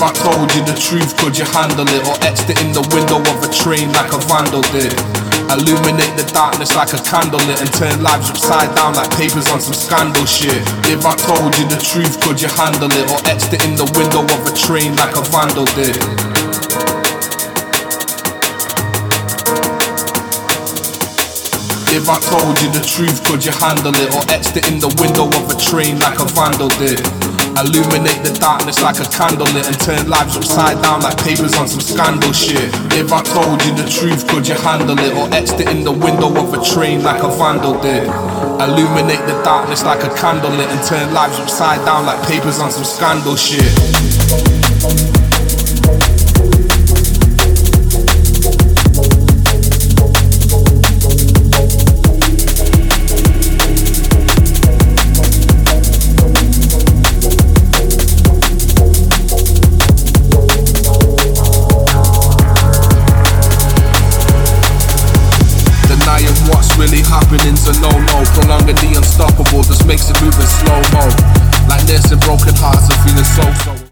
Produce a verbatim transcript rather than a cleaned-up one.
I told you the truth, could you handle it? Or etched it in the window of a train like a vandal did? Illuminate the darkness like a candle lit and turn lives upside down like papers on some scandal shit. If I told you the truth, could you handle it? Or etched it in the window of a train like a vandal did? If I told you the truth, could you handle it? Or etched it in the window of a train like a vandal did? Illuminate the darkness like a candle lit and turn lives upside down like papers on some scandal shit. If I told you the truth, could you handle it? Or etched it in the window of a train like a vandal did? Illuminate the darkness like a candle lit and turn lives upside down like papers on some scandal shit. Really happening's a no-no. Prolonging the unstoppable just makes it move in slow-mo. Like nursing broken hearts and feeling so-so.